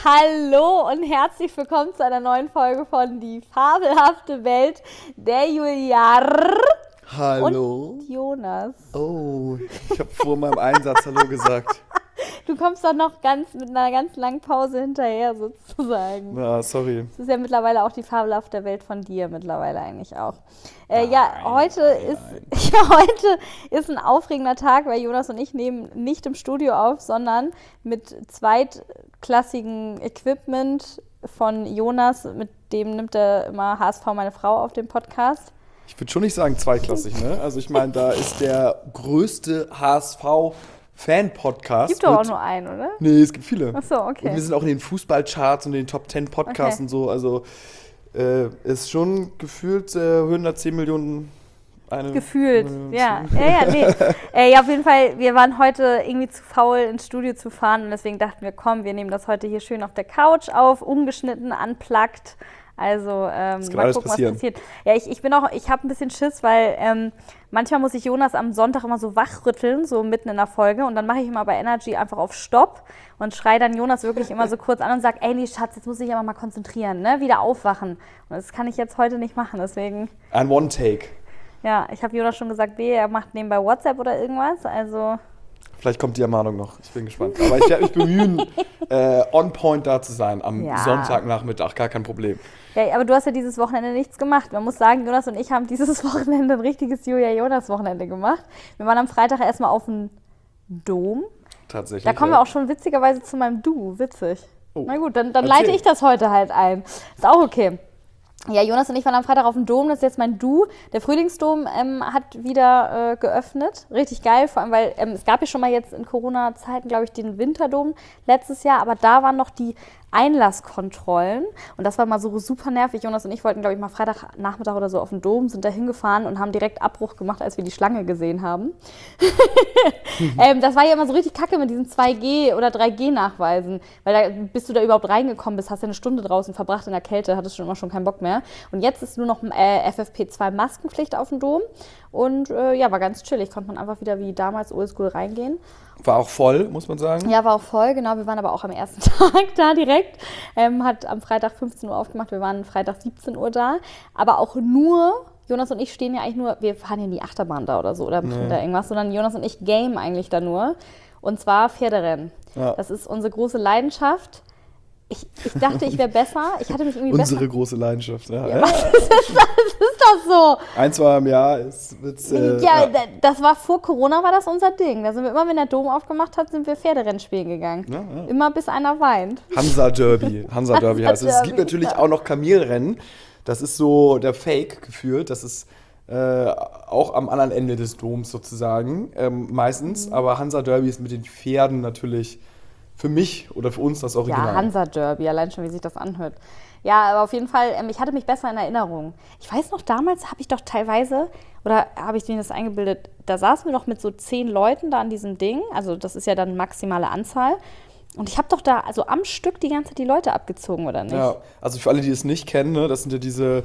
Hallo und herzlich willkommen zu einer neuen Folge von Die fabelhafte Welt der Juliar Hallo. und Jonas. Oh, ich habe vor meinem Einsatz Hallo gesagt. Du kommst doch noch mit einer ganz langen Pause hinterher sozusagen. Ja, sorry. Das ist ja mittlerweile auch die fabelhafte Welt von dir mittlerweile eigentlich auch. Nein, Heute ist ein aufregender Tag, weil Jonas und ich nehmen nicht im Studio auf, sondern mit zweitklassigem Equipment von Jonas, mit dem nimmt er immer HSV meine Frau auf dem Podcast. Ich würde schon nicht sagen zweiklassig, ne? Also ich meine, da ist der größte HSV-Fan-Podcast. Gibt doch auch nur einen, oder? Nee, es gibt viele. Ach so, okay. Und wir sind auch in den Fußballcharts und in den Top 10 Podcasts und so. Also ist schon gefühlt 110 Millionen. Gefühlt, ja. Nee. Auf jeden Fall, wir waren heute irgendwie zu faul, ins Studio zu fahren und deswegen dachten wir, komm, wir nehmen das heute hier schön auf der Couch auf, ungeschnitten, unplugged. Also mal gucken, was passiert. Ja, ich habe ein bisschen Schiss, weil manchmal muss ich Jonas am Sonntag immer so wachrütteln, so mitten in der Folge. Und dann mache ich immer bei Energy einfach auf Stopp und schreie dann Jonas wirklich immer so kurz an und sage, ey, nee, Schatz, jetzt muss ich aber mal konzentrieren, ne? Wieder aufwachen. Und das kann ich jetzt heute nicht machen, deswegen. Ein One-Take. Ja, ich habe Jonas schon gesagt, er macht nebenbei WhatsApp oder irgendwas, also... Vielleicht kommt die Ermahnung noch, ich bin gespannt. Aber ich werde mich bemühen, on point da zu sein am Sonntagnachmittag, gar kein Problem. Ja, aber du hast ja dieses Wochenende nichts gemacht. Man muss sagen, Jonas und ich haben dieses Wochenende ein richtiges Julia-Jonas-Wochenende gemacht. Wir waren am Freitag erstmal auf dem Dom. Tatsächlich. Da kommen wir auch schon witzigerweise zu meinem Du. Witzig. Oh. Na gut, dann leite ich das heute halt ein. Ist auch okay. Ja, Jonas und ich waren am Freitag auf dem Dom, das ist jetzt mein Du. Der Frühlingsdom hat wieder geöffnet. Richtig geil, vor allem, weil es gab ja schon mal jetzt in Corona-Zeiten, glaube ich, den Winterdom letztes Jahr, aber da waren noch die Einlasskontrollen und das war mal so super nervig. Jonas und ich wollten, glaube ich, mal Freitagnachmittag oder so auf den Dom, sind da hingefahren und haben direkt Abbruch gemacht, als wir die Schlange gesehen haben. Das war ja immer so richtig kacke mit diesen 2G- oder 3G-Nachweisen, weil da, bis du da überhaupt reingekommen bist, hast du eine Stunde draußen verbracht in der Kälte, hattest schon immer schon keinen Bock mehr. Und jetzt ist nur noch FFP2-Maskenpflicht auf dem Dom und war ganz chillig, konnte man einfach wieder wie damals oldschool reingehen. War auch voll, muss man sagen. Ja, war auch voll, genau. Wir waren aber auch am ersten Tag da direkt. Hat am Freitag 15 Uhr aufgemacht, wir waren Freitag 17 Uhr da. Aber auch nur, Jonas und ich stehen ja eigentlich nur, wir fahren ja in die Achterbahn da oder so oder machen da irgendwas, sondern Jonas und ich game eigentlich da nur. Und zwar Pferderennen. Ja. Das ist unsere große Leidenschaft. Ich dachte, ich wäre besser. Ich hatte mich irgendwie Unsere große Leidenschaft, ja. Das ist doch so. 1-2 im Jahr das war vor Corona, war das unser Ding. Da sind wir immer, wenn der Dom aufgemacht hat, sind wir Pferderennen spielen gegangen. Ja. Immer bis einer weint. Hansa Derby heißt es. Es gibt natürlich auch noch Kamelrennen. Das ist so der Fake gefühlt. Das ist auch am anderen Ende des Doms sozusagen meistens. Aber Hansa Derby ist mit den Pferden natürlich für mich oder für uns das Original. Ja, Hansa Derby, allein schon, wie sich das anhört. Ja, aber auf jeden Fall, ich hatte mich besser in Erinnerung. Ich weiß noch, damals habe ich doch teilweise, oder habe ich mir das eingebildet, da saßen wir doch mit so 10 Leuten da an diesem Ding, also das ist ja dann maximale Anzahl. Und ich habe doch da also am Stück die ganze Zeit die Leute abgezogen, oder nicht? Ja, also für alle, die es nicht kennen, ne, das sind ja diese,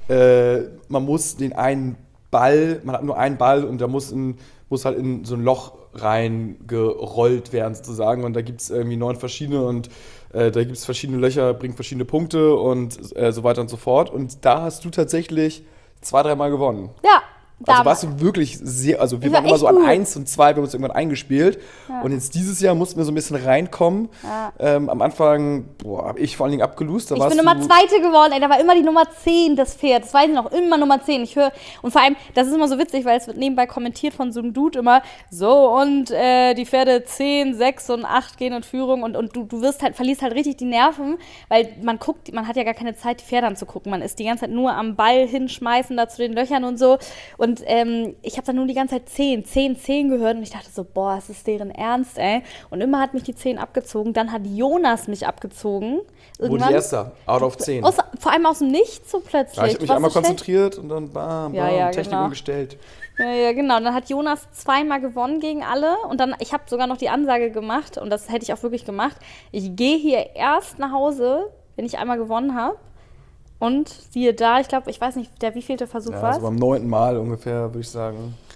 man muss den einen Ball, man hat nur einen Ball und der muss halt in so ein Loch reingerollt werden sozusagen und da gibt es irgendwie 9 verschiedene und da gibt es verschiedene Löcher, bringt verschiedene Punkte und so weiter und so fort und da hast du tatsächlich 2-3 Mal gewonnen. Ja. Also warst du wirklich sehr, also wir waren immer so an 1 und 2, wir haben uns irgendwann eingespielt und jetzt dieses Jahr mussten wir so ein bisschen reinkommen. Ja. Am Anfang, habe ich vor allen Dingen abgelost. Ich bin Nummer 2. geworden, da war immer die Nummer 10 das Pferd, das weiß ich noch, immer Nummer 10. Ich höre, und vor allem, das ist immer so witzig, weil es wird nebenbei kommentiert von so einem Dude immer, so und die Pferde 10, 6 und 8 gehen in Führung und du verlierst halt richtig die Nerven, weil man hat ja gar keine Zeit, die Pferde anzugucken, man ist die ganze Zeit nur am Ball hinschmeißen, da zu den Löchern und so. Und ich habe dann nur die ganze Zeit 10 gehört und ich dachte so, boah, es ist deren Ernst, ey. Und immer hat mich die 10 abgezogen. Dann hat Jonas mich abgezogen. Irgendwann. Wurde erster, out of 10. Vor allem aus dem Nichts so plötzlich. Ja, ich habe mich einmal konzentriert und dann bam, Technik genau. umgestellt. Ja, genau. Und dann hat Jonas 2-mal gewonnen gegen alle. Und dann, ich habe sogar noch die Ansage gemacht und das hätte ich auch wirklich gemacht. Ich gehe hier erst nach Hause, wenn ich einmal gewonnen habe. Und siehe da, ich glaube, ich weiß nicht, der wievielte Versuch war es? Also beim 9. Mal ungefähr, würde ich sagen.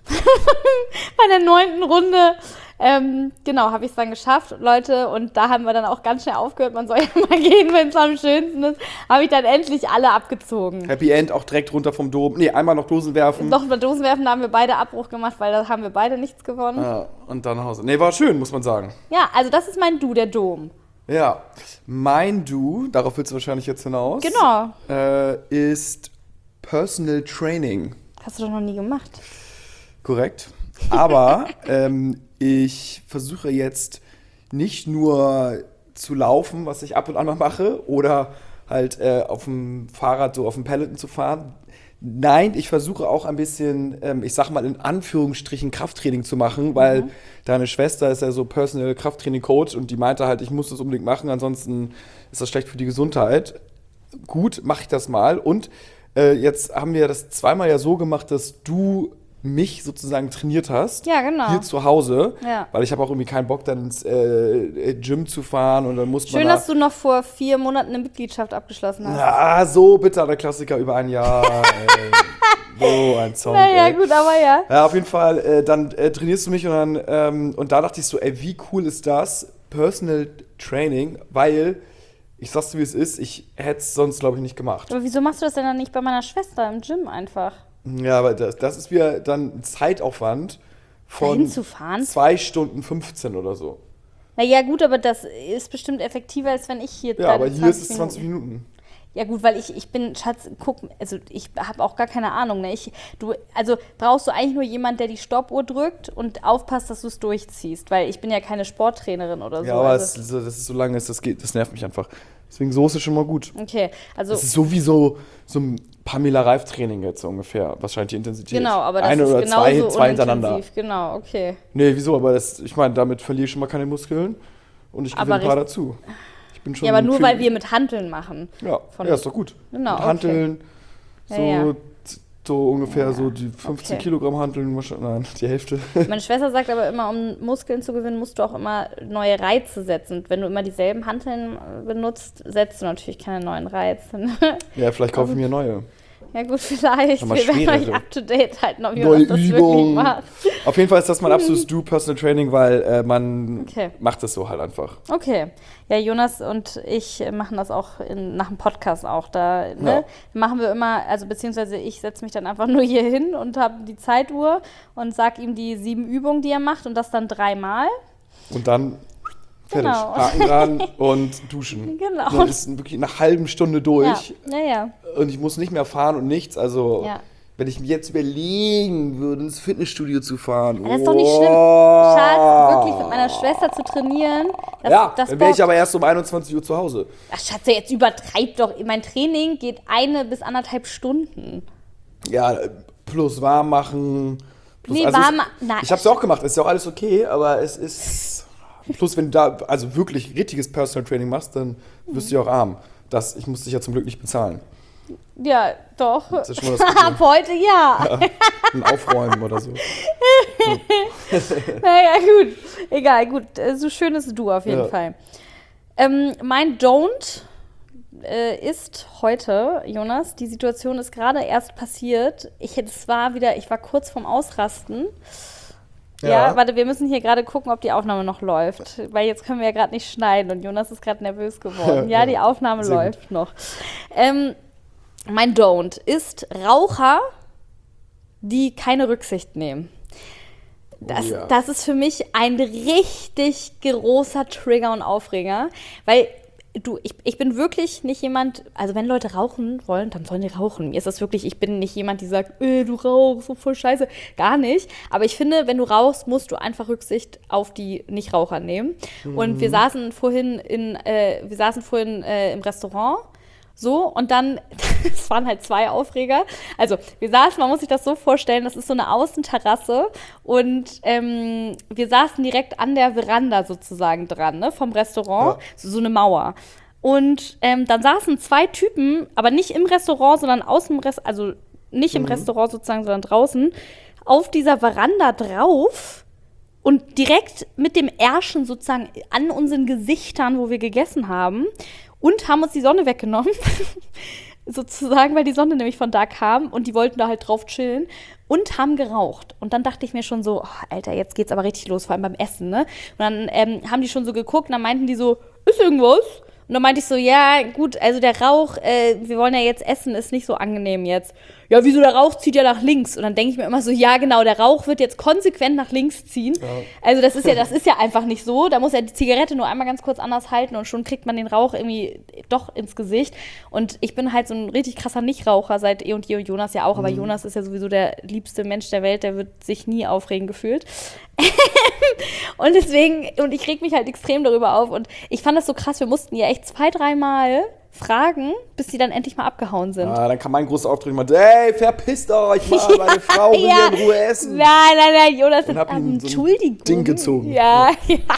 Bei der 9. Runde, genau, habe ich es dann geschafft, Leute. Und da haben wir dann auch ganz schnell aufgehört. Man soll ja mal gehen, wenn es am schönsten ist. Habe ich dann endlich alle abgezogen. Happy End, auch direkt runter vom Dom. Nee, einmal noch Dosen werfen. Noch bei Dosenwerfen, da haben wir beide Abbruch gemacht, weil da haben wir beide nichts gewonnen. Ja, und dann nach Hause. Nee, war schön, muss man sagen. Ja, also das ist mein Du, der Dom. Ja, mein Du, darauf willst du wahrscheinlich jetzt hinaus, Genau. ist Personal Training. Hast du doch noch nie gemacht. Korrekt. Aber ich versuche jetzt nicht nur zu laufen, was ich ab und an mal mache, oder halt auf dem Fahrrad so auf dem Peloton zu fahren. Nein, ich versuche auch ein bisschen, ich sag mal in Anführungsstrichen Krafttraining zu machen, weil deine Schwester ist ja so Personal Krafttraining-Coach und die meinte halt, ich muss das unbedingt machen, ansonsten ist das schlecht für die Gesundheit. Gut, mache ich das mal. Und jetzt haben wir das zweimal ja so gemacht, dass du mich sozusagen trainiert hast. Ja, genau. Hier zu Hause. Ja. Weil ich habe auch irgendwie keinen Bock, dann ins Gym zu fahren und dann muss man Schön, dass du noch vor 4 Monaten eine Mitgliedschaft abgeschlossen hast. Ah, so bitter, der Klassiker über ein Jahr. So ein Song. Naja, gut, aber ja. Ja, auf jeden Fall, dann trainierst du mich und dann und da dachte ich so, ey, wie cool ist das? Personal Training, weil, ich sag's dir, wie es ist, ich hätte es sonst, glaube ich, nicht gemacht. Aber wieso machst du das denn dann nicht bei meiner Schwester im Gym einfach? Ja, aber das ist wieder dann ein Zeitaufwand von Dahin zu fahren? 2 Stunden 15 oder so. Naja, gut, aber das ist bestimmt effektiver, als wenn ich hier Ja, aber hier ist es 20 Minuten. Ja gut, weil ich bin, Schatz, guck, also ich habe auch gar keine Ahnung. Ne? Also brauchst du eigentlich nur jemand, der die Stoppuhr drückt und aufpasst, dass du es durchziehst, weil ich bin ja keine Sporttrainerin oder so. Ja, aber also. das ist so lange, das nervt mich einfach. Deswegen so ist es schon mal gut. Okay, also... Das ist sowieso so ein Pamela-Reif-Training jetzt so ungefähr, wahrscheinlich die Intensität. Genau, aber das eine ist oder genauso zwei hintereinander. unintensiv. Genau, okay. Nee, wieso? Aber ich meine, damit verliere ich schon mal keine Muskeln und ich gewinne ein paar dazu. Ich bin schon ja, aber nur weil wir mit Hanteln machen. Ja, ist doch gut. Genau, mit Hanteln, okay. so ungefähr so die 15 Kilogramm Hanteln, nein, die Hälfte. Meine Schwester sagt aber immer, um Muskeln zu gewinnen, musst du auch immer neue Reize setzen. Und wenn du immer dieselben Hanteln benutzt, setzt du natürlich keine neuen Reize. Ja, vielleicht kaufe ich mir neue. Ja gut, vielleicht. Wir werden euch up-to-date halten, ob Jonas das wirklich macht. Auf jeden Fall ist das mein absolutes Personal Training, weil man macht das so halt einfach. Okay. Ja, Jonas und ich machen das auch nach dem Podcast auch. Da ne, machen wir immer, also beziehungsweise ich setze mich dann einfach nur hier hin und habe die Zeituhr und sage ihm die 7 Übungen, die er macht und das dann 3-mal. Und dann fertig. Genau. Haken dran und duschen. Genau. Und dann ist wirklich nach halben Stunde durch. Ja. Und ich muss nicht mehr fahren und nichts. Also, wenn ich mir jetzt überlegen würde, ins Fitnessstudio zu fahren. Das ist doch nicht schlimm, Schatz, wirklich mit meiner Schwester zu trainieren. Dann wäre ich aber erst um 21 Uhr zu Hause. Ach, Schatz, jetzt übertreib doch. Mein Training geht 1 bis 1,5 Stunden. Ja, plus warm machen. Plus, nein. Ich habe es auch gemacht, ist ja auch alles okay, aber es ist... Plus, wenn du da also wirklich richtiges Personal Training machst, dann wirst du ja auch arm. Ich muss dich ja zum Glück nicht bezahlen. Ja, doch. Das ist schon mal das Gute. Ab heute ja. Ein Aufräumen oder so. Naja, gut. Egal, gut. So schön ist du auf jeden Fall. Mein Don't ist heute, Jonas, die Situation ist gerade erst passiert. Ich war kurz vorm Ausrasten. Ja, warte, wir müssen hier gerade gucken, ob die Aufnahme noch läuft. Weil jetzt können wir ja gerade nicht schneiden und Jonas ist gerade nervös geworden. Ja, die Aufnahme läuft noch. Mein Don't ist Raucher, die keine Rücksicht nehmen. Das ist für mich ein richtig großer Trigger und Aufreger, weil ich bin wirklich nicht jemand, also wenn Leute rauchen wollen, dann sollen die rauchen. Mir ist das wirklich, ich bin nicht jemand, die sagt, du rauchst, so voll scheiße. Gar nicht. Aber ich finde, wenn du rauchst, musst du einfach Rücksicht auf die Nichtraucher nehmen. Und wir saßen vorhin im Restaurant. So, und dann, es waren halt 2 Aufreger. Also, man muss sich das so vorstellen, das ist so eine Außenterrasse und wir saßen direkt an der Veranda sozusagen dran, ne, vom Restaurant, so eine Mauer. Und dann saßen 2 Typen, aber nicht im Restaurant, sondern aus dem Restaurant, also nicht im Restaurant sozusagen, sondern draußen, auf dieser Veranda drauf und direkt mit dem Ärschen sozusagen an unseren Gesichtern, wo wir gegessen haben. Und haben uns die Sonne weggenommen. sozusagen, weil die Sonne nämlich von da kam und die wollten da halt drauf chillen und haben geraucht. Und dann dachte ich mir schon so, oh, Alter, jetzt geht's aber richtig los, vor allem beim Essen, ne? Und dann haben die schon so geguckt und dann meinten die so, ist irgendwas? Und dann meinte ich so, ja, gut, also der Rauch, wir wollen ja jetzt essen, ist nicht so angenehm jetzt. Ja, wieso, der Rauch zieht ja nach links? Und dann denke ich mir immer so, ja, genau, der Rauch wird jetzt konsequent nach links ziehen. Ja. Also das ist ja einfach nicht so. Da muss ja die Zigarette nur einmal ganz kurz anders halten und schon kriegt man den Rauch irgendwie doch ins Gesicht. Und ich bin halt so ein richtig krasser Nichtraucher seit eh und je und Jonas ja auch. Aber Jonas ist ja sowieso der liebste Mensch der Welt, der wird sich nie aufregen gefühlt. Und deswegen, und ich reg mich halt extrem darüber auf. Und ich fand das so krass, wir mussten ja echt 2-3 Mal fragen, bis die dann endlich mal abgehauen sind. Ja, dann kam mein großer Auftritt und meinte, ey, verpisst euch mal, meine Frau will hier in Ruhe essen. Nein, Jonas hat Entschuldigung. So Ding gezogen. Ja.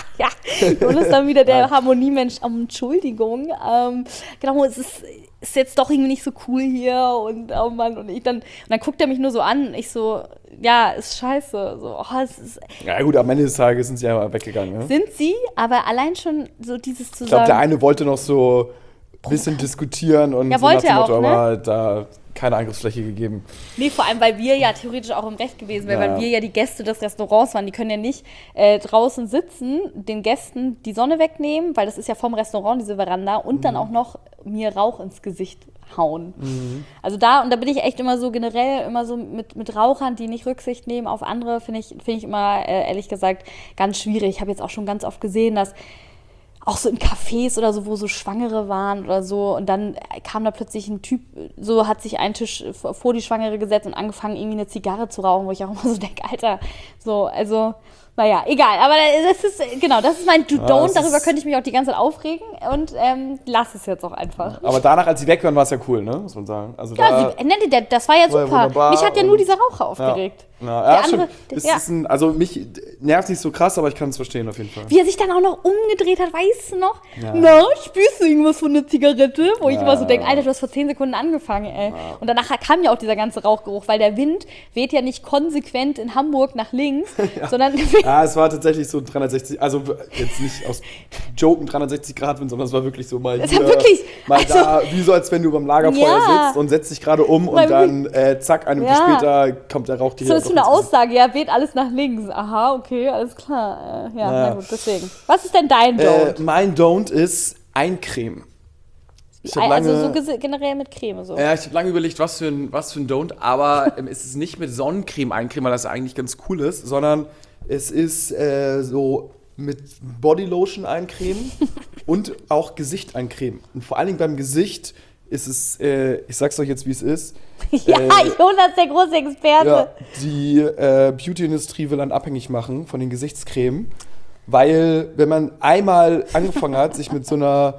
Jonas dann wieder der Harmoniemensch. Entschuldigung. Genau, es ist jetzt doch irgendwie nicht so cool hier und oh Mann, und dann guckt er mich nur so an und ich so, ja, ist scheiße. So, es ist ja gut, am Ende des Tages sind sie ja weggegangen. Ne? Sind sie, aber allein schon so dieses zusammen. Ich glaube, der eine wollte noch so ein bisschen diskutieren und ja, so nach dem Motto, auch, ne? aber da keine Angriffsfläche gegeben. Nee, vor allem, weil wir ja theoretisch auch im Recht gewesen wären, weil wir ja die Gäste des Restaurants waren. Die können ja nicht draußen sitzen, den Gästen die Sonne wegnehmen, weil das ist ja vom Restaurant, diese Veranda, und dann auch noch mir Rauch ins Gesicht hauen. Also da bin ich echt immer so generell immer so mit Rauchern, die nicht Rücksicht nehmen auf andere, finde ich immer, ehrlich gesagt, ganz schwierig. Ich habe jetzt auch schon ganz oft gesehen, dass auch so in Cafés oder so, wo so Schwangere waren oder so, und dann kam da plötzlich ein Typ, so hat sich einen Tisch vor die Schwangere gesetzt und angefangen, irgendwie eine Zigarre zu rauchen, wo ich auch immer so denke, Alter, so, also, naja, egal, aber das ist mein Do-Don't, darüber könnte ich mich auch die ganze Zeit aufregen und lass es jetzt auch einfach. Aber danach, als sie weg waren, war es ja cool, ne, muss man sagen. Also ja, das war ja super. Mich hat ja nur dieser Raucher aufgeregt. Ja, stimmt. Also mich nervt nicht so krass, aber ich kann es verstehen auf jeden Fall. Wie er sich dann auch noch umgedreht hat, weißt du noch? Ja. Na, spürst du irgendwas von der Zigarette? Wo ich immer so denke, Alter, du hast vor 10 Sekunden angefangen, ey. Ja. Und danach kam ja auch dieser ganze Rauchgeruch, weil der Wind weht ja nicht konsequent in Hamburg nach links, sondern... Ja, es war tatsächlich so 360, also jetzt nicht aus Joken 360 Grad Wind, sondern es war wirklich so mal hier, mal also, da, wie so als wenn du beim Lagerfeuer sitzt und setzt dich gerade um und dann zack, eine Minute später kommt der Rauch direkt. So ist eine Aussage, ja, weht alles nach links. Aha, okay, alles klar. Na gut, deswegen. Was ist denn dein Don't? Mein Don't ist Eincremen. Also so generell mit Creme so. Ja, ich habe lange überlegt, was für ein Don't, aber es ist nicht mit Sonnencreme eincremen, weil das eigentlich ganz cool ist, sondern es ist so mit Bodylotion eincremen und auch Gesicht eincremen. Und vor allen Dingen beim Gesicht ist es, ich sag's euch jetzt, wie es ist. Ja, Jonas, der große Experte. Ja, die Beauty-Industrie will einen abhängig machen von den Gesichtscremen, weil wenn man einmal angefangen hat, sich mit so einer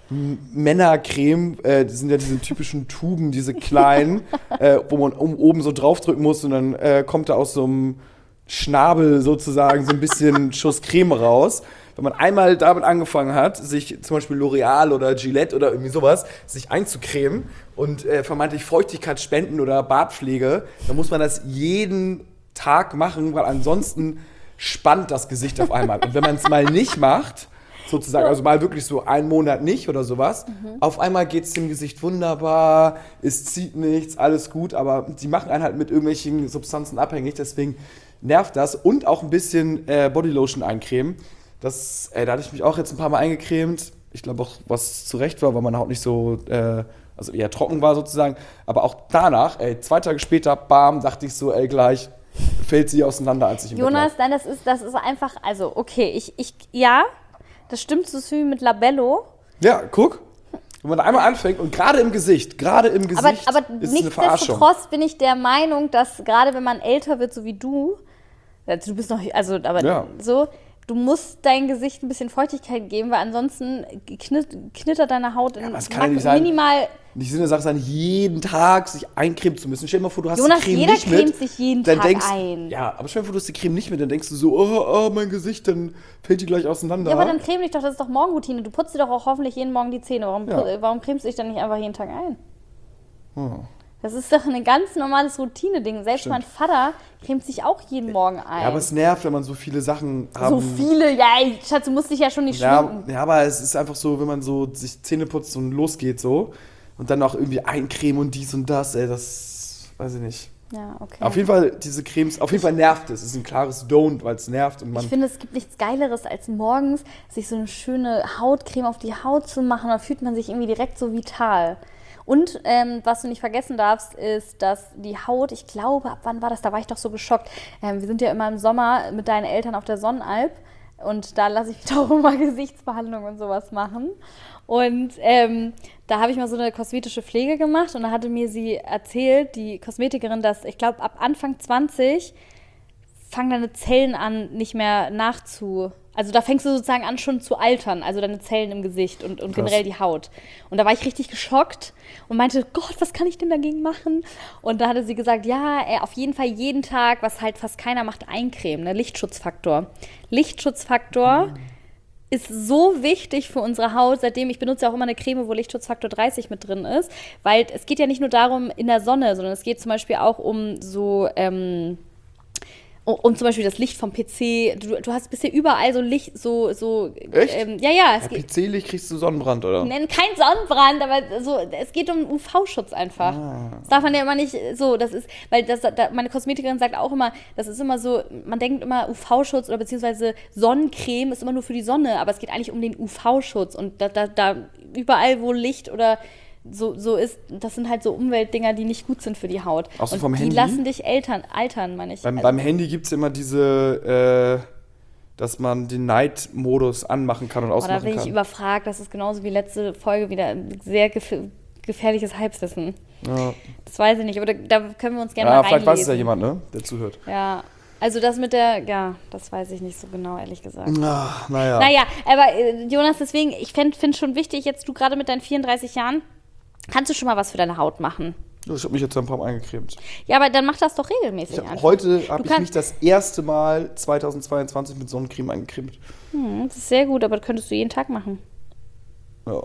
Männercreme, das sind ja diese typischen Tuben, diese kleinen, wo man oben so draufdrücken muss und dann kommt da aus so einem Schnabel sozusagen so ein bisschen Schuss Creme raus. Wenn man einmal damit angefangen hat, sich zum Beispiel L'Oreal oder Gillette oder irgendwie sowas, sich einzucremen und vermeintlich Feuchtigkeit spenden oder Bartpflege, dann muss man das jeden Tag machen, weil ansonsten spannt das Gesicht auf einmal. Und wenn man es mal nicht macht, sozusagen, also mal wirklich so einen Monat nicht oder sowas, auf einmal geht es dem Gesicht wunderbar, es zieht nichts, alles gut, aber die machen einen halt mit irgendwelchen Substanzen abhängig, deswegen nervt das. Und auch ein bisschen Bodylotion eincremen. Da hatte ich mich auch jetzt ein paar Mal eingecremt. Ich glaube auch, was zu Recht war, weil meine Haut nicht so, also eher trocken war sozusagen. Aber auch danach, 2 Tage später, bam, dachte ich so, gleich fällt sie auseinander, als ich im Jonas, nein, das ist einfach, also okay, ja, das stimmt so viel mit Labello. Ja, guck. Wenn man einmal anfängt und gerade im Gesicht aber ist es eine Verarschung. Nichtsdestotrotz bin ich der Meinung, dass gerade wenn man älter wird, so wie du bist noch, also, aber so, du musst dein Gesicht ein bisschen Feuchtigkeit geben, weil ansonsten knittert deine Haut minimal. Nicht Sinn der Sache sein, jeden Tag sich eincremen zu müssen. Stell dir mal vor, du hast Jonas, die Creme nicht mit. Jonas, jeder cremt sich jeden Tag ein. Ja, aber stell dir mal vor, du hast die Creme nicht mit, dann denkst du so, oh, mein Gesicht, dann fällt die gleich auseinander. Ja, aber dann creme dich doch, das ist doch Morgenroutine. Du putzt dir doch auch hoffentlich jeden Morgen die Zähne. Warum cremst du dich dann nicht einfach jeden Tag ein? Das ist doch ein ganz normales Routine-Ding. Selbst mein Vater cremt sich auch jeden Morgen ein. Ja, aber es nervt, wenn man so viele Sachen hat. So viele? Ja, Schatz, du musst dich ja schon nicht schminken. Ja, aber es ist einfach so, wenn man so sich Zähne putzt und losgeht so, und dann noch irgendwie Eincremen und dies und das, ey, das weiß ich nicht. Ja, okay. Auf jeden Fall, diese Cremes, auf jeden Fall nervt es. Es ist ein klares Don't, weil es nervt. Und ich finde, es gibt nichts Geileres, als morgens sich so eine schöne Hautcreme auf die Haut zu machen. Da fühlt man sich irgendwie direkt so vital. Und was du nicht vergessen darfst, ist, dass die Haut, ich glaube, ab wann war das? Da war ich doch so geschockt. Wir sind ja immer im Sommer mit deinen Eltern auf der Sonnenalp. Und da lasse ich mich doch immer Gesichtsbehandlung und sowas machen. Und da habe ich mal so eine kosmetische Pflege gemacht und da hatte mir sie erzählt, die Kosmetikerin, dass ich glaube, ab Anfang 20 fangen deine Zellen an, nicht mehr also da fängst du sozusagen an, schon zu altern, also deine Zellen im Gesicht und generell die Haut. Und da war ich richtig geschockt und meinte, Gott, was kann ich denn dagegen machen? Und da hatte sie gesagt, ja, auf jeden Fall jeden Tag, was halt fast keiner macht, eincremen, ne? Lichtschutzfaktor. Lichtschutzfaktor ist so wichtig für unsere Haut, seitdem ich benutze auch immer eine Creme, wo Lichtschutzfaktor 30 mit drin ist, weil es geht ja nicht nur darum in der Sonne, sondern es geht zum Beispiel auch um so zum Beispiel das Licht vom PC. Du hast bisher überall so Licht, Echt? Ja. PC-Licht kriegst du Sonnenbrand, oder? Nein, kein Sonnenbrand, aber es geht um UV-Schutz einfach. Das darf man ja immer nicht so, das ist, weil meine Kosmetikerin sagt auch immer, das ist immer so, man denkt immer UV-Schutz oder beziehungsweise Sonnencreme ist immer nur für die Sonne, aber es geht eigentlich um den UV-Schutz und da überall, wo Licht oder so ist, das sind halt so Umweltdinger, die nicht gut sind für die Haut. Auch so und vom die Handy? lassen dich altern, meine ich. Beim Handy gibt es immer diese, dass man den Night-Modus anmachen kann und ausmachen kann. Da bin ich überfragt, das ist genauso wie letzte Folge wieder ein sehr gefährliches Halbwissen. Ja. Das weiß ich nicht, aber da können wir uns gerne mal reinlesen. Vielleicht weiß es ja jemand, ne, der zuhört. Ja, also das das weiß ich nicht so genau, ehrlich gesagt. Naja. Naja, aber Jonas, deswegen, ich finde schon wichtig, jetzt du gerade mit deinen 34 Jahren, kannst du schon mal was für deine Haut machen? Ich habe mich jetzt ein paar Mal eingecremt. Ja, aber dann mach das doch regelmäßig. Heute habe ich mich das erste Mal 2022 mit Sonnencreme eingecremt. Das ist sehr gut, aber das könntest du jeden Tag machen. Ja.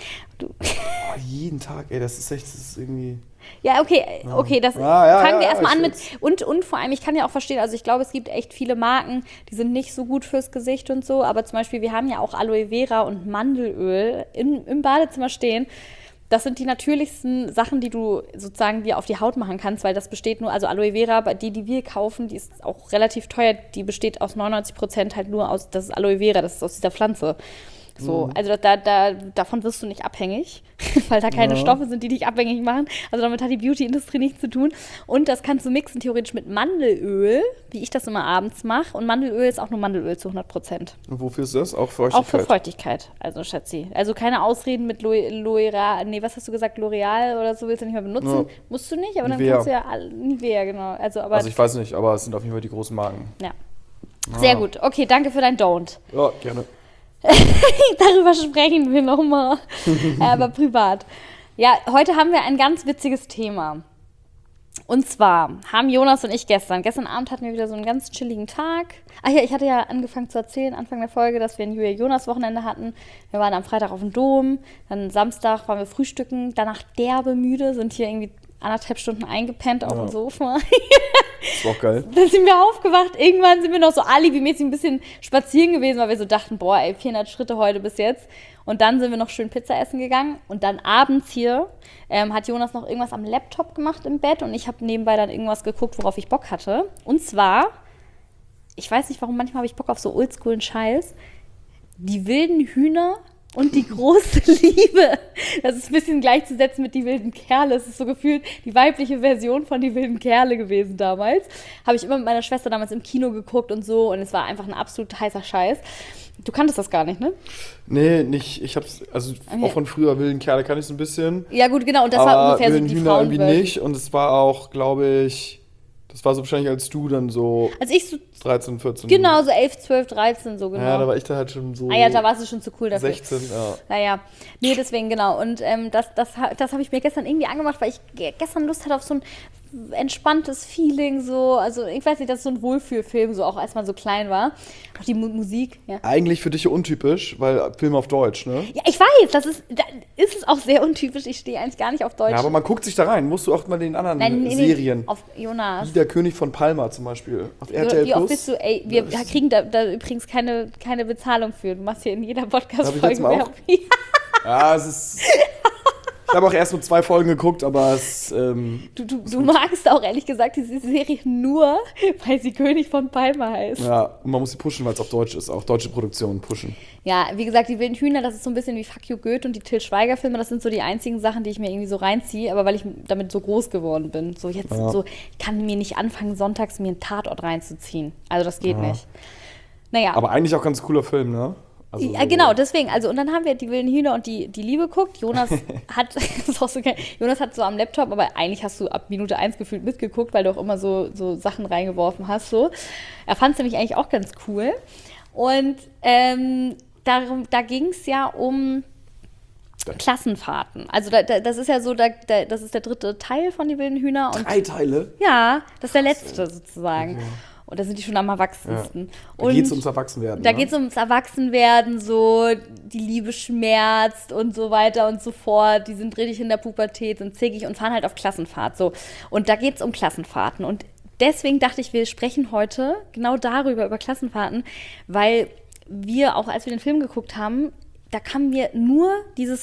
Jeden Tag, ey, das ist irgendwie... Ja, okay, das fangen wir erstmal an mit, und vor allem, ich kann ja auch verstehen, also ich glaube, es gibt echt viele Marken, die sind nicht so gut fürs Gesicht und so, aber zum Beispiel, wir haben ja auch Aloe Vera und Mandelöl im Badezimmer stehen. Das sind die natürlichsten Sachen, die du sozusagen dir auf die Haut machen kannst, weil das besteht nur, also Aloe Vera, die wir kaufen, die ist auch relativ teuer, die besteht aus 99% halt nur aus, das ist Aloe Vera, das ist aus dieser Pflanze. So, also davon wirst du nicht abhängig, weil da keine Stoffe sind, die dich abhängig machen. Also damit hat die Beauty-Industrie nichts zu tun. Und das kannst du mixen theoretisch mit Mandelöl, wie ich das immer abends mache. Und Mandelöl ist auch nur Mandelöl zu 100%. Und wofür ist das? Auch Feuchtigkeit? Auch für Feuchtigkeit, also Schatzi. Also keine Ausreden mit L'Oreal, was hast du gesagt, L'Oreal oder so willst du nicht mehr benutzen? Ja. Musst du nicht, aber Nivea. dann kannst du ja Nivea, genau. Also ich weiß nicht, aber es sind auf jeden Fall die großen Marken. Ja. Sehr gut. Okay, danke für dein Don't. Ja, gerne. Darüber sprechen wir nochmal, aber privat. Ja, heute haben wir ein ganz witziges Thema. Und zwar haben Jonas und ich gestern Abend hatten wir wieder so einen ganz chilligen Tag. Ach ja, ich hatte ja angefangen zu erzählen, Anfang der Folge, dass wir ein Julia-Jonas-Wochenende hatten. Wir waren am Freitag auf dem Dom, dann Samstag waren wir frühstücken, danach derbe müde, sind hier irgendwie 1,5 Stunden eingepennt auf dem Sofa. Das war auch geil. Dann sind wir aufgewacht. Irgendwann sind wir noch so alibimäßig ein bisschen spazieren gewesen, weil wir so dachten, 400 Schritte heute bis jetzt. Und dann sind wir noch schön Pizza essen gegangen. Und dann abends hier hat Jonas noch irgendwas am Laptop gemacht im Bett. Und ich habe nebenbei dann irgendwas geguckt, worauf ich Bock hatte. Und zwar, ich weiß nicht warum, manchmal habe ich Bock auf so oldschoolen Scheiß. Die wilden Hühner und die große Liebe. Das ist ein bisschen gleichzusetzen mit die wilden Kerle. Es ist so gefühlt die weibliche Version von die wilden Kerle gewesen damals. Habe ich immer mit meiner Schwester damals im Kino geguckt und so. Und es war einfach ein absolut heißer Scheiß. Du kanntest das gar nicht, ne? Nee, nicht. Ich hab's, also okay. Auch von früher wilden Kerle kann ich so ein bisschen. Ja gut, genau. Und das war ungefähr so die Hühner irgendwie nicht. Und es war auch, glaube ich, das war so wahrscheinlich, als du dann so, als ich so 13, 14. Genau, so 11, 12, 13, so genau. Ja, da war ich da halt schon so. Ah ja, da warst du schon zu cool dafür. 16, ja. Naja, nee, deswegen, genau. Und das habe ich mir gestern irgendwie angemacht, weil ich gestern Lust hatte auf so ein entspanntes Feeling, so, also ich weiß nicht, das ist so ein Wohlfühlfilm, so auch als man so klein war. Auch die Musik, ja. Eigentlich für dich untypisch, weil Film auf Deutsch, ne? Ja, ich weiß, da ist es auch sehr untypisch, ich stehe eigentlich gar nicht auf Deutsch. Ja, aber man guckt sich da rein, musst du auch mal den anderen Serien. Auf Jonas. Wie der König von Palma zum Beispiel, auf RTL+. Wie oft bist du, ey, wir kriegen da übrigens keine Bezahlung für, du machst hier in jeder Podcast-Folge Werbung. Ja, es ist... Ich habe auch erst nur 2 Folgen geguckt, aber es... Du magst auch ehrlich gesagt diese Serie nur, weil sie König von Palma heißt. Ja, und man muss sie pushen, weil es auf Deutsch ist. Auch deutsche Produktionen pushen. Ja, wie gesagt, die wilden Hühner, das ist so ein bisschen wie Fuck You Goethe und die Til Schweiger-Filme, das sind so die einzigen Sachen, die ich mir irgendwie so reinziehe, aber weil ich damit so groß geworden bin. So jetzt so, ich kann mir nicht anfangen, sonntags mir einen Tatort reinzuziehen. Also das geht nicht. Naja. Aber eigentlich auch ganz cooler Film, ne? Also ja, genau, deswegen. Also, und dann haben wir die wilden Hühner und die Liebe geguckt. Jonas hat, Jonas hat so am Laptop, aber eigentlich hast du ab Minute 1 gefühlt mitgeguckt, weil du auch immer so Sachen reingeworfen hast. So. Er fand es nämlich eigentlich auch ganz cool. Und da ging es ja um Klassenfahrten. Also das ist ja so, das ist der 3. Teil von die wilden Hühner. Und 3 Teile? Ja, das ist der letzte sozusagen. Okay. Und da sind die schon am erwachsensten. Ja. Da geht es ums Erwachsenwerden. Da geht es ums Erwachsenwerden, so die Liebe schmerzt und so weiter und so fort. Die sind richtig in der Pubertät, sind zickig und fahren halt auf Klassenfahrt. So. Und da geht es um Klassenfahrten. Und deswegen dachte ich, wir sprechen heute genau darüber, über Klassenfahrten, weil wir, auch als wir den Film geguckt haben, da kam mir nur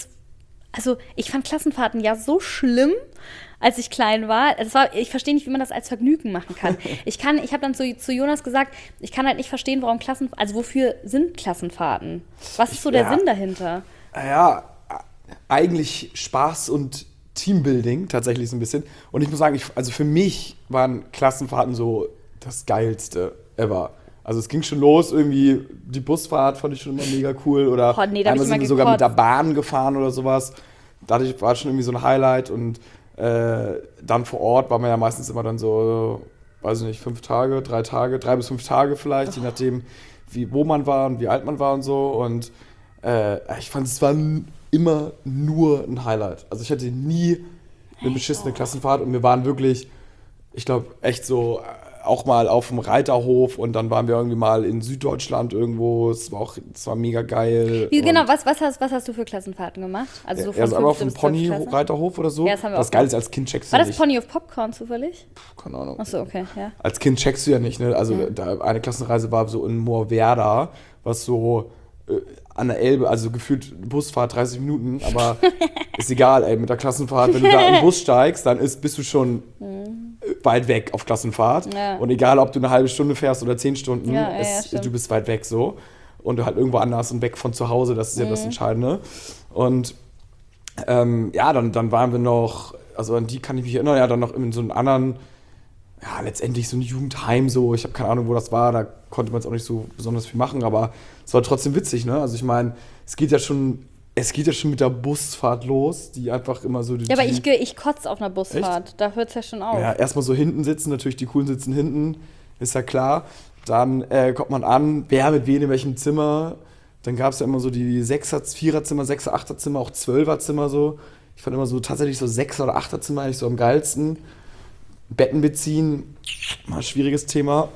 also ich fand Klassenfahrten ja so schlimm, als ich klein war. Ich verstehe nicht, wie man das als Vergnügen machen kann. Ich habe dann zu Jonas gesagt, ich kann halt nicht verstehen, wofür sind Klassenfahrten? Was ist so der Sinn dahinter? Ja, eigentlich Spaß und Teambuilding tatsächlich so ein bisschen. Und ich muss sagen, also für mich waren Klassenfahrten so das Geilste ever. Also es ging schon los, irgendwie die Busfahrt fand ich schon immer mega cool. Oder einmal sind wir sogar mit der Bahn gefahren oder sowas. Dadurch war schon irgendwie so ein Highlight. Und dann vor Ort war man ja meistens immer dann so, weiß ich nicht, 5 Tage, 3 Tage, 3 bis 5 Tage vielleicht, je nachdem, wo man war und wie alt man war und so. Und ich fand, es war immer nur ein Highlight. Also ich hatte nie eine beschissene Klassenfahrt und wir waren wirklich, ich glaube, echt so auch mal auf dem Reiterhof und dann waren wir irgendwie mal in Süddeutschland irgendwo. Es war mega geil. Genau, was hast du für Klassenfahrten gemacht? Also so von aber auf dem Pony-Reiterhof oder so. Ja, das haben wir was auch geil ist, als Kind checkst du nicht. nicht. War das Pony of Popcorn zufällig? Keine Ahnung. Achso, okay, ja. Als Kind checkst du ja nicht, ne? Also eine Klassenreise war so in Moorwerda, was so an der Elbe, also gefühlt Busfahrt 30 Minuten, aber ist egal, ey, mit der Klassenfahrt, wenn du da im Bus steigst, dann bist du schon weit weg auf Klassenfahrt. Ja. Und egal, ob du eine halbe Stunde fährst oder 10 Stunden, du bist weit weg so. Und du halt irgendwo anders und weg von zu Hause, das ist ja das Entscheidende. Und dann waren wir noch, also an die kann ich mich erinnern, ja, dann noch in so einem anderen, ja, letztendlich so ein Jugendheim so, ich habe keine Ahnung, wo das war, da konnte man jetzt auch nicht so besonders viel machen, aber es war trotzdem witzig, ne? Also ich meine, es geht ja schon mit der Busfahrt los, die einfach immer so... Ja, aber ich kotze auf einer Busfahrt, echt? Da hört es ja schon auf. Ja, erstmal so hinten sitzen, natürlich die Coolen sitzen hinten, ist ja klar. Dann kommt man an, wer mit wem in welchem Zimmer. Dann gab es ja immer so die 6er, 4er-Zimmer, 6er, 8er-Zimmer, auch 12er-Zimmer so. Ich fand immer so tatsächlich so 6er oder 8er-Zimmer eigentlich so am geilsten. Betten beziehen, mal ein schwieriges Thema.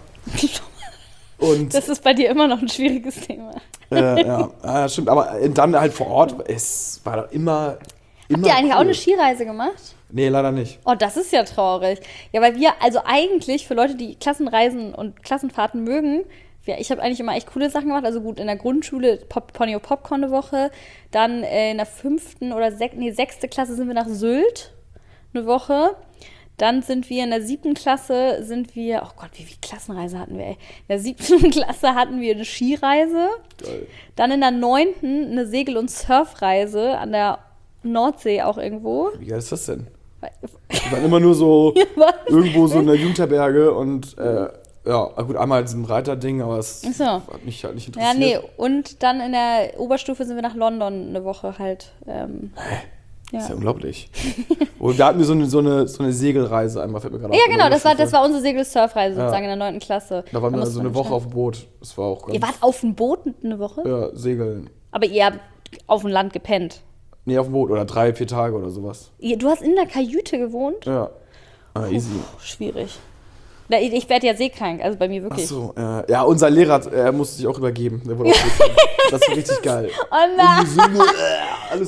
Und das ist bei dir immer noch ein schwieriges Thema. Ja, stimmt. Aber dann halt vor Ort, es war doch immer Habt ihr eigentlich auch eine Skireise gemacht? Nee, leider nicht. Oh, das ist ja traurig. Ja, weil wir, also eigentlich für Leute, die Klassenreisen und Klassenfahrten mögen, ich habe eigentlich immer echt coole Sachen gemacht. Also gut, in der Grundschule Pony of Popcorn eine Woche. Dann in der 5. oder 6. Klasse sind wir nach Sylt eine Woche. Dann sind wir in der 7. Klasse, oh Gott, wie viele Klassenreise hatten wir, ey. In der 7. Klasse hatten wir eine Skireise. Geil. Dann in der 9. eine Segel- und Surfreise an der Nordsee auch irgendwo. Wie geil ist das denn? Wir waren immer nur so irgendwo so in der Jugendherberge und ja, gut, einmal in diesem Reiterding, aber es hat mich halt nicht interessiert. Ja, nee, und dann in der Oberstufe sind wir nach London eine Woche halt. Das ist ja unglaublich. Und da hatten wir so eine Segelreise einmal, fällt mir gerade auf. Ja, genau, das war unsere Segel-Surfreise sozusagen in der 9. Klasse. Da waren wir so eine Woche auf dem Boot. Das war auch ganz... Ihr wart auf dem Boot eine Woche? Ja, segeln. Aber ihr habt auf dem Land gepennt? Nee, auf dem Boot oder 3-4 Tage oder sowas. Du hast in der Kajüte gewohnt? Ja. Easy. Schwierig. Ich werde ja seekrank, also bei mir wirklich. Ach so, ja, unser Lehrer musste sich auch übergeben. Der wurde auch das ist richtig geil. Oh nein! Alles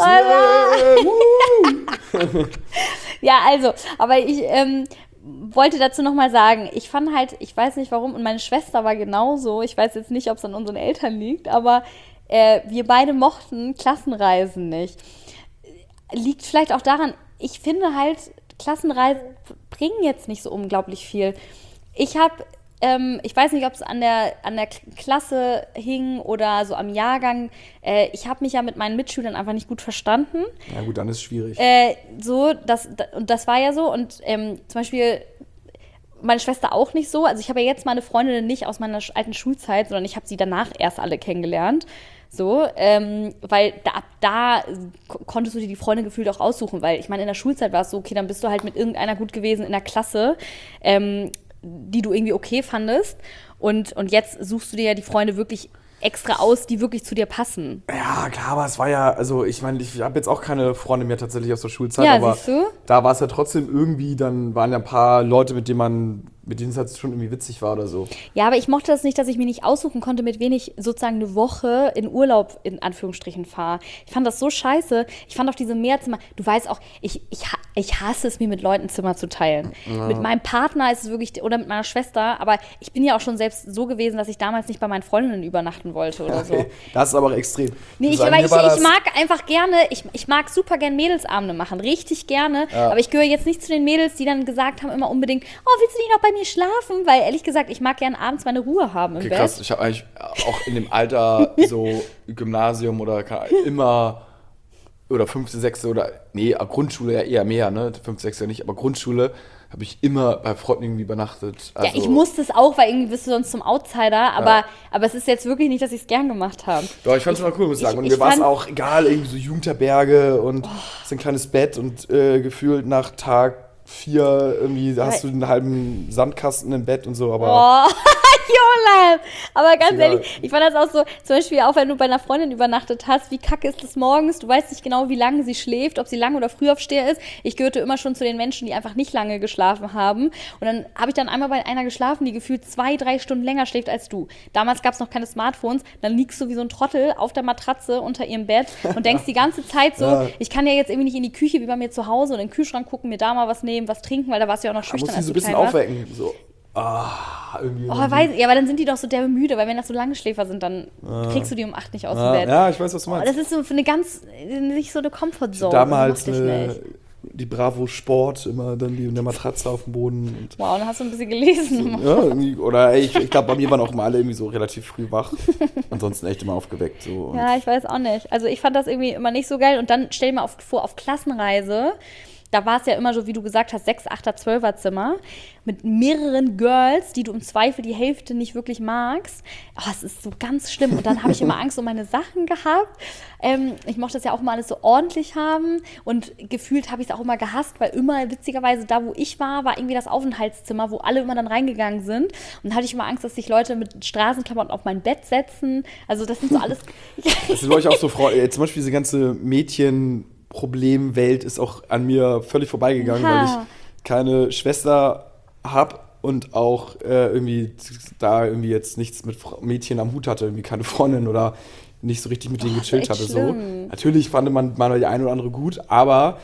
Ja, also, aber ich wollte dazu nochmal sagen, ich fand halt, ich weiß nicht warum, und meine Schwester war genauso, ich weiß jetzt nicht, ob es an unseren Eltern liegt, aber wir beide mochten Klassenreisen nicht. liegt vielleicht auch daran, ich finde halt, Klassenreisen bringen jetzt nicht so unglaublich viel. Ich weiß nicht, ob es an der Klasse hing oder so am Jahrgang. Ich habe mich ja mit meinen Mitschülern einfach nicht gut verstanden. Ja gut, dann ist es schwierig. Das war ja so. Und zum Beispiel meine Schwester auch nicht so. Also ich habe ja jetzt meine Freundinnen nicht aus meiner alten Schulzeit, sondern ich habe sie danach erst alle kennengelernt. So, weil ab da konntest du dir die Freunde gefühlt auch aussuchen, weil ich meine, in der Schulzeit war es so, okay, dann bist du halt mit irgendeiner gut gewesen in der Klasse, die du irgendwie okay fandest und jetzt suchst du dir ja die Freunde wirklich extra aus, die wirklich zu dir passen. Ja, klar, aber es war ja, also ich meine, ich habe jetzt auch keine Freunde mehr tatsächlich aus der Schulzeit, Ja, aber siehst du? da war es ja trotzdem irgendwie, dann waren ja ein paar Leute, mit denen es halt schon irgendwie witzig war oder so. Ja, aber ich mochte das nicht, dass ich mir nicht aussuchen konnte, mit wen ich sozusagen eine Woche in Urlaub in Anführungsstrichen fahre. Ich fand das so scheiße. Ich fand auch diese Mehrzimmer, du weißt auch, ich hasse es, mir mit Leuten Zimmer zu teilen. Ja. Mit meinem Partner ist es wirklich, oder mit meiner Schwester, aber ich bin ja auch schon selbst so gewesen, dass ich damals nicht bei meinen Freundinnen übernachten wollte oder so. Das ist aber extrem. Nee, ich mag einfach gerne, ich mag super gern Mädelsabende machen, richtig gerne, aber ich gehöre jetzt nicht zu den Mädels, die dann gesagt haben immer unbedingt, oh, willst du nicht noch bei mir schlafen? Weil ehrlich gesagt, ich mag gern abends meine Ruhe haben im Bett. Krass, ich habe eigentlich auch in dem Alter so Gymnasium oder immer oder 5., 6. oder Grundschule ja eher mehr, ne? 5., 6. ja nicht, aber Grundschule habe ich immer bei Freunden irgendwie übernachtet. Also, ja, ich musste es auch, weil irgendwie bist du sonst zum Outsider, aber es ist jetzt wirklich nicht, dass ich es gern gemacht habe. Doch, ich fand es immer cool, muss ich sagen. Und mir war es auch egal, irgendwie so Jugendherberge und so ein kleines Bett und gefühlt nach Tag 4 irgendwie hast du einen halben Sandkasten im Bett und so, aber... Jonas! Aber ganz ehrlich, ich fand das auch so, zum Beispiel auch, wenn du bei einer Freundin übernachtet hast, wie kacke ist es morgens, du weißt nicht genau, wie lange sie schläft, ob sie lang oder früh aufsteher ist. Ich gehörte immer schon zu den Menschen, die einfach nicht lange geschlafen haben. Und dann habe ich dann einmal bei einer geschlafen, die gefühlt 2-3 Stunden länger schläft als du. Damals gab es noch keine Smartphones, dann liegst du wie so ein Trottel auf der Matratze unter ihrem Bett und denkst die ganze Zeit so, ich kann ja jetzt irgendwie nicht in die Küche wie bei mir zu Hause und in den Kühlschrank gucken, mir da mal was nehmen, was trinken, weil da warst du ja auch noch schüchtern. Muss sie so ein bisschen aufwecken, so. Irgendwie. Aber dann sind die doch so derbe müde, weil wenn das so lange Schläfer sind, dann kriegst du die um 8 nicht aus dem Bett. Ja, ich weiß, was du meinst. Das ist so für nicht so eine Comfortzone. Damals die Bravo Sport, immer dann die in der Matratze auf dem Boden. Und wow, dann hast du ein bisschen gelesen. So, oder ich glaube, bei mir waren auch immer alle irgendwie so relativ früh wach. Ansonsten echt immer aufgeweckt. So. Ja, ich weiß auch nicht. Also ich fand das irgendwie immer nicht so geil. Und dann stell dir mal vor, auf Klassenreise, da war es ja immer so, wie du gesagt hast, 6, 8er, 12er Zimmer mit mehreren Girls, die du im Zweifel die Hälfte nicht wirklich magst. Oh, es ist so ganz schlimm. Und dann habe ich immer Angst um meine Sachen gehabt. Ich mochte das ja auch immer alles so ordentlich haben. Und gefühlt habe ich es auch immer gehasst, weil immer witzigerweise da, wo ich war irgendwie das Aufenthaltszimmer, wo alle immer dann reingegangen sind. Und da hatte ich immer Angst, dass sich Leute mit Straßenklamotten auf mein Bett setzen. Also das sind so alles... Das sind, glaube ich, auch so Frauen. Zum Beispiel diese ganze Problemwelt ist auch an mir völlig vorbeigegangen, weil ich keine Schwester habe und auch irgendwie jetzt nichts mit Mädchen am Hut hatte, irgendwie keine Freundin oder nicht so richtig mit denen gechillt hatte. So. Natürlich fand man mal die eine oder andere gut, aber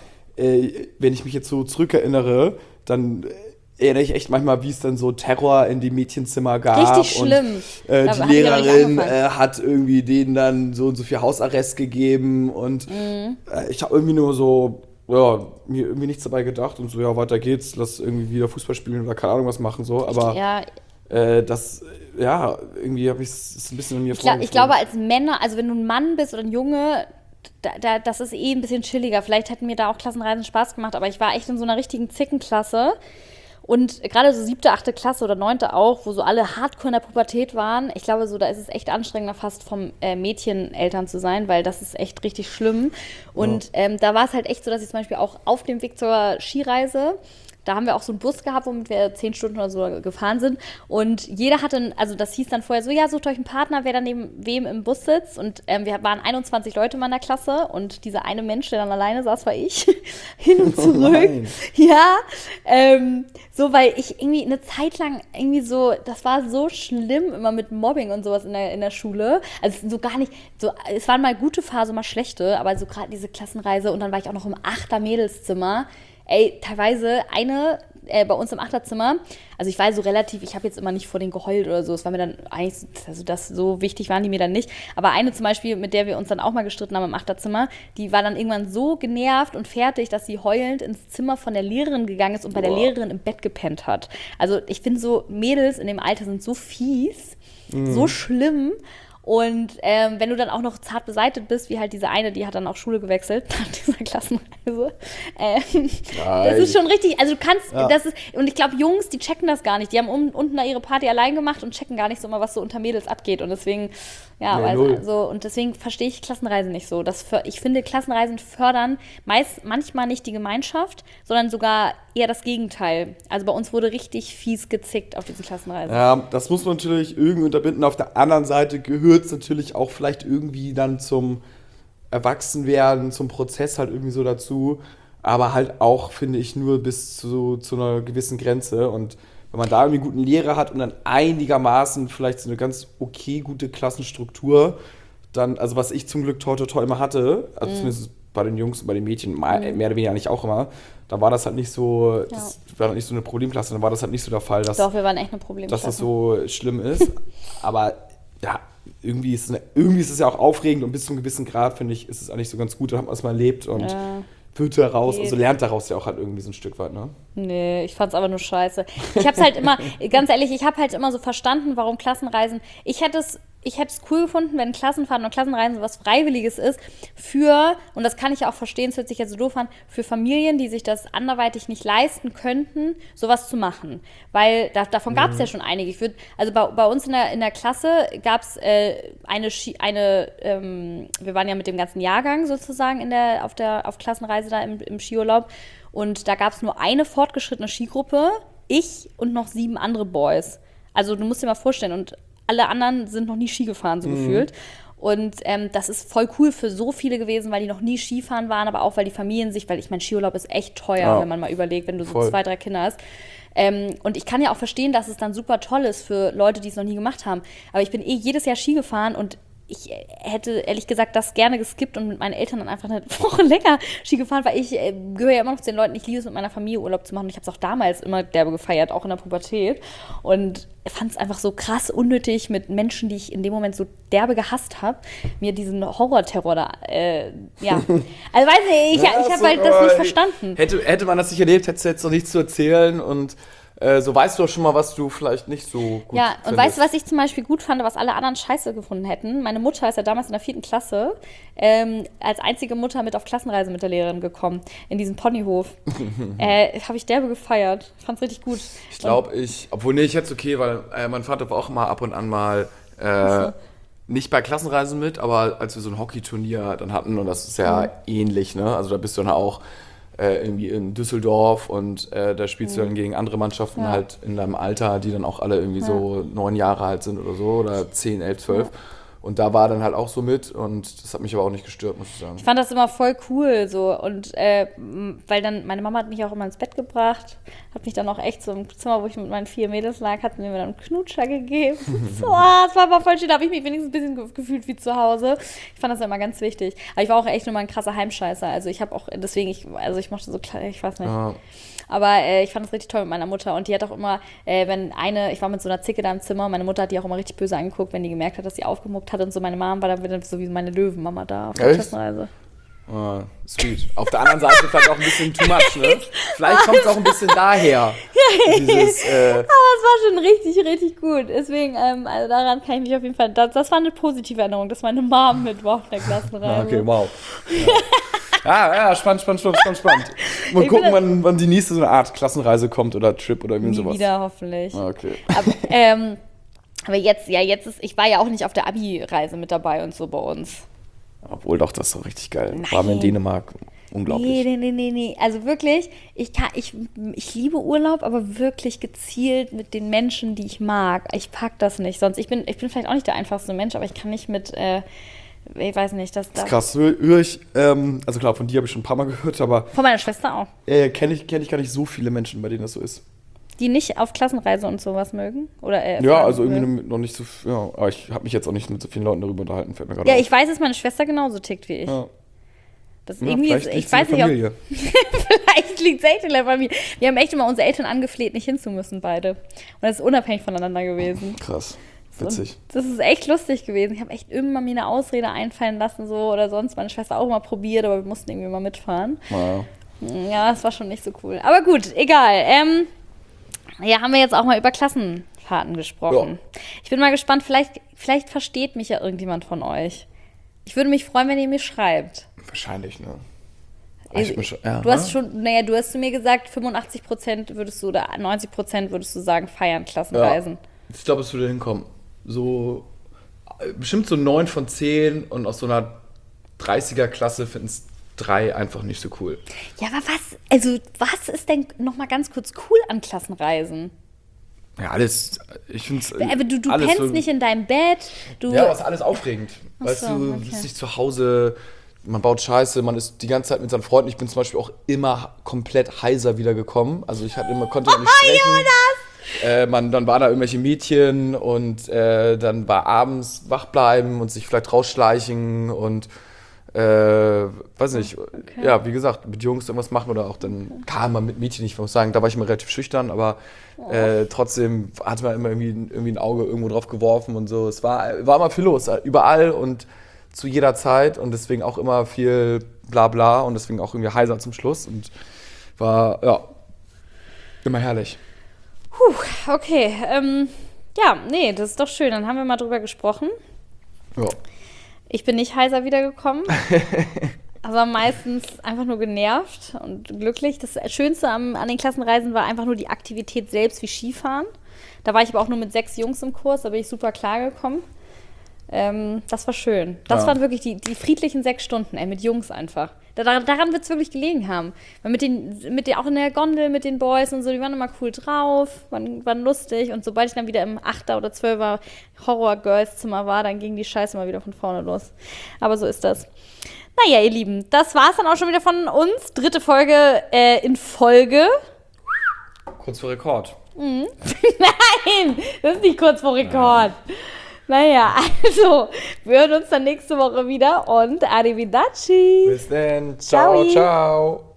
wenn ich mich jetzt so zurückerinnere, dann erinnere ich echt manchmal, wie es dann so Terror in die Mädchenzimmer gab. Richtig schlimm. Und die Lehrerin hat irgendwie denen dann so und so viel Hausarrest gegeben und ich habe irgendwie nur so, mir irgendwie nichts dabei gedacht und so, weiter geht's, lass irgendwie wieder Fußball spielen oder keine Ahnung was machen, so, aber irgendwie habe ich es ein bisschen an mir vorgestellt. Ich glaube, als Männer, also wenn du ein Mann bist oder ein Junge, das ist ein bisschen chilliger. Vielleicht hätten mir da auch Klassenreisen Spaß gemacht, aber ich war echt in so einer richtigen Zickenklasse. Und gerade so 7., 8. Klasse oder 9. auch, wo so alle hardcore in der Pubertät waren, ich glaube, so da ist es echt anstrengender, fast vom Mädcheneltern zu sein, weil das ist echt richtig schlimm. Und da war es halt echt so, dass ich zum Beispiel auch auf dem Weg zur Skireise, da haben wir auch so einen Bus gehabt, womit wir 10 Stunden oder so gefahren sind. Und jeder hatte, also das hieß dann vorher so, ja, sucht euch einen Partner, wer dann neben wem im Bus sitzt. Und wir waren 21 Leute in meiner Klasse und dieser eine Mensch, der dann alleine saß, war ich. Hin und zurück. Ja, so, weil ich irgendwie eine Zeit lang irgendwie so, das war so schlimm immer mit Mobbing und sowas in der Schule. Also so gar nicht, so, es waren mal gute Phasen, mal schlechte, aber so gerade diese Klassenreise und dann war ich auch noch im 8er Mädelszimmer. Ey, teilweise eine bei uns im Achterzimmer, also ich war so relativ, ich habe jetzt immer nicht vor denen geheult oder so, es war mir dann eigentlich, also das so wichtig waren die mir dann nicht, aber eine zum Beispiel, mit der wir uns dann auch mal gestritten haben im Achterzimmer, die war dann irgendwann so genervt und fertig, dass sie heulend ins Zimmer von der Lehrerin gegangen ist und bei der Lehrerin im Bett gepennt hat. Also ich finde so, Mädels in dem Alter sind so fies, so schlimm. Und wenn du dann auch noch zart beseitigt bist, wie halt diese eine, die hat dann auch Schule gewechselt nach dieser Klassenreise. Das ist schon richtig, also du kannst, das ist, und ich glaube, Jungs, die checken das gar nicht. Die haben unten da ihre Party allein gemacht und checken gar nicht so immer, was so unter Mädels abgeht. Und deswegen, und deswegen verstehe ich Klassenreisen nicht so. Ich finde, Klassenreisen fördern manchmal nicht die Gemeinschaft, sondern sogar eher das Gegenteil. Also bei uns wurde richtig fies gezickt auf diesen Klassenreisen. Ja, das muss man natürlich irgendwie unterbinden. Auf der anderen Seite gehört es natürlich auch vielleicht irgendwie dann zum Erwachsenwerden, zum Prozess halt irgendwie so dazu. Aber halt auch, finde ich, nur bis zu einer gewissen Grenze. Und wenn man da irgendwie einen guten Lehrer hat und dann einigermaßen vielleicht so eine ganz okay, gute Klassenstruktur, dann, also was ich zum Glück toi immer hatte, also zumindest bei den Jungs und bei den Mädchen, mehr oder weniger eigentlich auch immer, da war das halt nicht so, das war halt nicht so eine Problemklasse, dann war das halt nicht so der Fall, dass, doch, wir waren echt eine Problemklasse. Dass das so schlimm ist. Aber ja, irgendwie ist es ja auch aufregend und bis zu einem gewissen Grad, finde ich, ist es eigentlich so ganz gut, da hat man es mal erlebt und wird daraus, also lernt daraus ja auch halt irgendwie so ein Stück weit, ne? Nee, ich fand's aber nur scheiße. Ich hab's halt immer, ganz ehrlich, ich hab halt immer so verstanden, warum Klassenreisen, ich hätte es cool gefunden, wenn Klassenfahrten und Klassenreisen was Freiwilliges ist für, und das kann ich ja auch verstehen, es hört sich jetzt so doof an, für Familien, die sich das anderweitig nicht leisten könnten, sowas zu machen. Weil davon gab es ja schon einige. Also bei uns in der Klasse gab es wir waren ja mit dem ganzen Jahrgang sozusagen auf Klassenreise da im Skiurlaub, und da gab es nur eine fortgeschrittene Skigruppe, ich und noch 7 andere Boys. Also du musst dir mal vorstellen, und alle anderen sind noch nie Ski gefahren, so gefühlt. Und das ist voll cool für so viele gewesen, weil die noch nie Skifahren waren, aber auch, weil die Familien weil ich meine, Skiurlaub ist echt teuer, wenn man mal überlegt, wenn du so 2, 3 Kinder hast. Und ich kann ja auch verstehen, dass es dann super toll ist für Leute, die es noch nie gemacht haben. Aber ich bin jedes Jahr Ski gefahren und ich hätte ehrlich gesagt das gerne geskippt und mit meinen Eltern dann einfach eine Woche länger Ski gefahren, weil ich gehöre ja immer noch zu den Leuten, ich liebe es, mit meiner Familie Urlaub zu machen. Und ich habe es auch damals immer derbe gefeiert, auch in der Pubertät. Und fand es einfach so krass unnötig, mit Menschen, die ich in dem Moment so derbe gehasst habe, mir diesen Horrorterror da, Also weiß nicht, ich habe halt das nicht verstanden. Hätte man das nicht erlebt, hättest du jetzt noch nichts zu erzählen und so weißt du auch schon mal, was du vielleicht nicht so gut findest. Ja, und weißt du, was ich zum Beispiel gut fand, was alle anderen scheiße gefunden hätten? Meine Mutter ist ja damals in der 4. Klasse als einzige Mutter mit auf Klassenreise mit der Lehrerin gekommen, in diesen Ponyhof. Habe ich derbe gefeiert. Ich fand's richtig gut. Ich glaube, obwohl, nee, ich hätte es okay, weil mein Vater war auch mal ab und an mal nicht bei Klassenreisen mit, aber als wir so ein Hockeyturnier dann hatten, und das ist ja ähnlich, ne? Also da bist du dann auch irgendwie in Düsseldorf und da spielst du dann gegen andere Mannschaften halt in deinem Alter, die dann auch alle irgendwie so 9 Jahre alt sind oder so, oder 10, 11, 12. Ja. Und da war dann halt auch so mit, und das hat mich aber auch nicht gestört, muss ich sagen. Ich fand das immer voll cool so, und weil dann, meine Mama hat mich auch immer ins Bett gebracht, hat mich dann auch echt so im Zimmer, wo ich mit meinen 4 Mädels lag, hat mir dann einen Knutscher gegeben. So, das war aber voll schön, da habe ich mich wenigstens ein bisschen gefühlt wie zu Hause. Ich fand das immer ganz wichtig. Aber ich war auch echt nur mal ein krasser Heimscheißer, also ich habe auch, deswegen, ich mochte so, ich weiß nicht. Ja. Aber ich fand es richtig toll mit meiner Mutter, und die hat auch immer, ich war mit so einer Zicke da im Zimmer, meine Mutter hat die auch immer richtig böse angeguckt, wenn die gemerkt hat, dass sie aufgemuckt hat und so. Meine Mom war dann wieder so wie meine Löwenmama da auf der Klassenreise. Oh, sweet. Auf der anderen Seite vielleicht auch ein bisschen too much, ne? Vielleicht kommt es auch ein bisschen daher. Dieses, aber es war schon richtig, richtig gut. Deswegen, also daran kann ich mich auf jeden Fall, das war eine positive Erinnerung, dass meine Mom mit war auf der Klassenreise. Okay, wow. Ja, spannend. Mal gucken, wann die nächste so eine Art Klassenreise kommt oder Trip oder irgendwie sowas. Wieder, hoffentlich. Okay. Aber jetzt ich war ja auch nicht auf der Abi-Reise mit dabei und so bei uns. Obwohl doch, das ist doch richtig geil. Nein. Waren wir in Dänemark. Unglaublich. Nee. Also wirklich, ich liebe Urlaub, aber wirklich gezielt mit den Menschen, die ich mag. Ich pack das nicht. Sonst, ich bin vielleicht auch nicht der einfachste Mensch, aber ich kann nicht mit, ich weiß nicht, das ist krass. Höre ich, also klar, von dir habe ich schon ein paar Mal gehört, aber von meiner Schwester auch. Kenn ich gar nicht so viele Menschen, bei denen das so ist. Die nicht auf Klassenreise und sowas mögen? Oder, ja, also irgendwie noch nicht so, ja, aber ich habe mich jetzt auch nicht mit so vielen Leuten darüber unterhalten, fällt mir gerade auf. Ja, ich weiß, dass meine Schwester genauso tickt wie ich. Ja. Das irgendwie ist, ich weiß nicht, ob vielleicht liegt es echt in der Familie. Wir haben echt immer unsere Eltern angefleht, nicht hinzumüssen, beide. Und das ist unabhängig voneinander gewesen. Krass. Witzig. Und das ist echt lustig gewesen. Ich habe echt immer mir eine Ausrede einfallen lassen, so oder sonst. Meine Schwester auch mal probiert, aber wir mussten irgendwie mal mitfahren. Wow. Ja, das war schon nicht so cool. Aber gut, egal. Ja, haben wir jetzt auch mal über Klassenfahrten gesprochen. Ja. Ich bin mal gespannt, vielleicht versteht mich ja irgendjemand von euch. Ich würde mich freuen, wenn ihr mir schreibt. Wahrscheinlich, ne? Du hast zu mir gesagt, 85% würdest du oder 90% würdest du sagen, feiern Klassenreisen. Ja. Ich glaube, es würde hinkommen. So bestimmt so 9 von 10 und aus so einer 30er-Klasse finden es 3 einfach nicht so cool. Ja, aber was ist denn nochmal ganz kurz cool an Klassenreisen? Ja, alles, ich finde es. Aber du pennst so, nicht in deinem Bett. Ja, aber es ist alles aufregend. Weißt du, bist nicht zu Hause, man baut Scheiße, man ist die ganze Zeit mit seinen Freunden. Ich bin zum Beispiel auch immer komplett heiser wiedergekommen. Also ich konnte nicht sprechen. Dann waren da irgendwelche Mädchen und dann war abends wach bleiben und sich vielleicht rausschleichen und weiß nicht, ja, wie gesagt, mit Jungs irgendwas machen oder auch dann kam man mit Mädchen nicht, ich muss sagen, da war ich immer relativ schüchtern, aber trotzdem hatte man immer irgendwie ein Auge irgendwo drauf geworfen und so. Es war immer viel los, überall und zu jeder Zeit und deswegen auch immer viel Blabla und deswegen auch irgendwie heiser zum Schluss und war, ja, immer herrlich. Okay, ja, nee, das ist doch schön, dann haben wir mal drüber gesprochen. Ja. Ich bin nicht heiser wiedergekommen, aber meistens einfach nur genervt und glücklich. Das Schönste an den Klassenreisen war einfach nur die Aktivität selbst, wie Skifahren. Da war ich aber auch nur mit 6 Jungs im Kurs, da bin ich super klargekommen. Das war schön. Das waren wirklich die friedlichen 6 Stunden, mit Jungs einfach. Daran wird es wirklich gelegen haben. Weil auch in der Gondel mit den Boys und so, die waren immer cool drauf, waren lustig. Und sobald ich dann wieder im 8er oder 12er Horror-Girls-Zimmer war, dann ging die Scheiße mal wieder von vorne los. Aber so ist das. Naja, ihr Lieben, das war's dann auch schon wieder von uns. 3. Folge in Folge. Kurz vor Rekord. Nein, das ist nicht kurz vor Rekord. Naja, also, wir hören uns dann nächste Woche wieder und arrivederci. Bis dann. Ciao, ciao.